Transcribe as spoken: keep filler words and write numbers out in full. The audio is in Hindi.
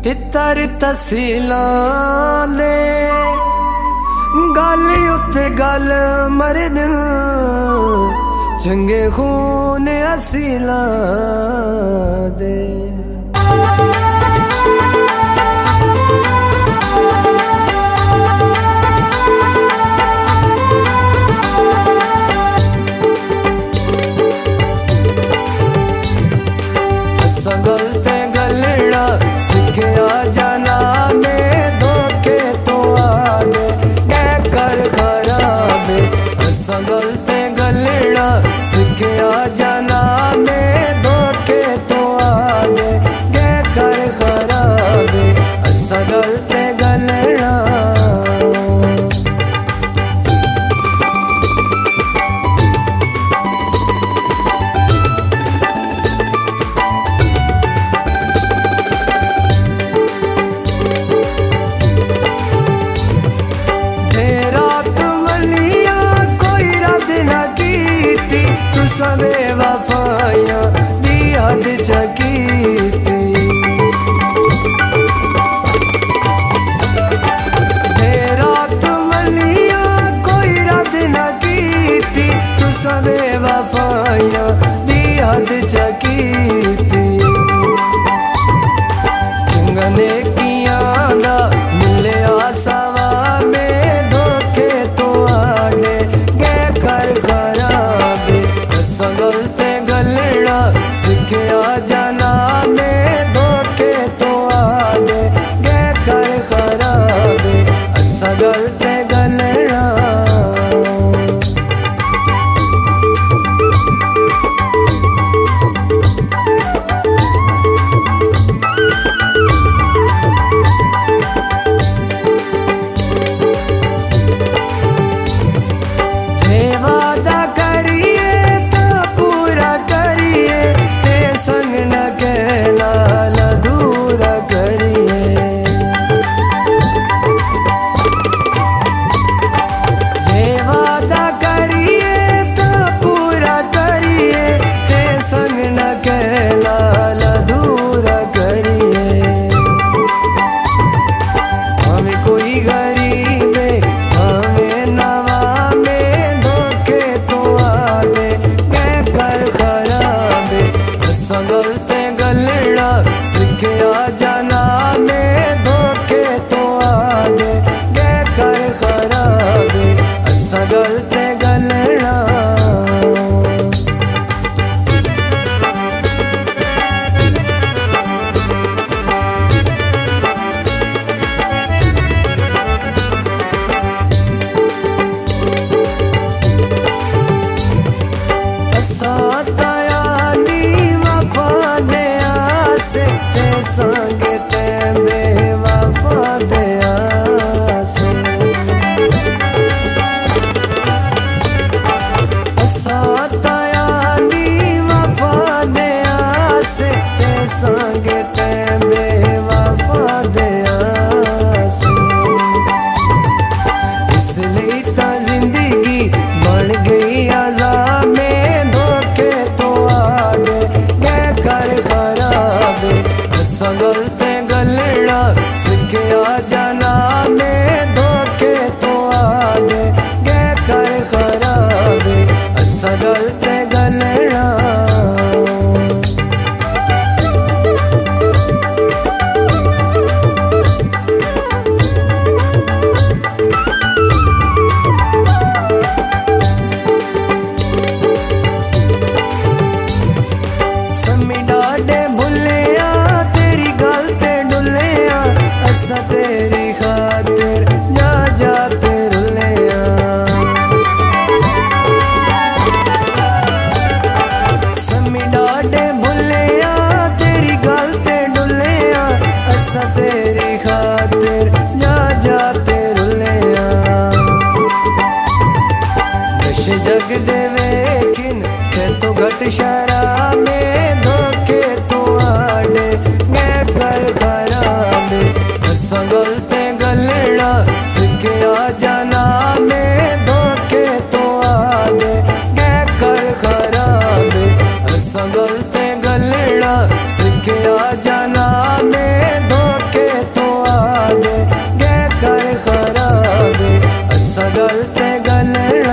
तितर तसीलां दे गल उत्ते गल मरे दिल चंगे खून असीलां दे। गलते गलना सीखिया जाना में धोखे तो आने कै कर खराबे। असा गलते गलना सीखिया जाना में धोखे तो आने कै कर खराबे। असा गलते गलना सबे वफाया दी हद चकीती। रात मलिया कोई रद न कीती तू सबे वफाया दी हद चकीती। चंगने किया दा मिले आसवा में धोखे तो आने गे कर खराबे। गलते गलना सीखिया जाना में धोखे तो आने गे कर खराबे। असा गलते गलना संग न कहना अधूरा करिए। जे वादा करिए तो पूरा करिए ते संग न कहना अधूरा करिए। हमें कोई गरीब हमें नवा में धोखे तो आवे कै कर खराबे। गलते गलना सीखिया जाना में धोखे तो आने गे कर खराबे। असा गलते गलना संगे ते बेवफा दे आसे। साता यानी वफा दे आसे ते संगे ते बेवफा दे आसे। इसलिए ता जिंदगी बन गई अज़ाब में धोखे तो आने गे कर खराबे। गलते गलना सीखिया जाना में धोखे तो आने गे कर खराबे। असा गलते गलना समी डाडे भुलिया तेरी गलते डुलिया। असा तेरी खातिर जा जाते रुलिया। समी डाडे भुलिया तेरी गलते डुलिया। असा तेरी खातिर जा जाते रुलिया। दश जग दे वेखिन ते तो घट शराब में धोखे तो आने गे कर खराबे। असा गलते गलना सीखिया जाना में धोखे तो आने गे कर खराबे। असा गलते गलना सीखिया जाना में धोखे ते गलड़ा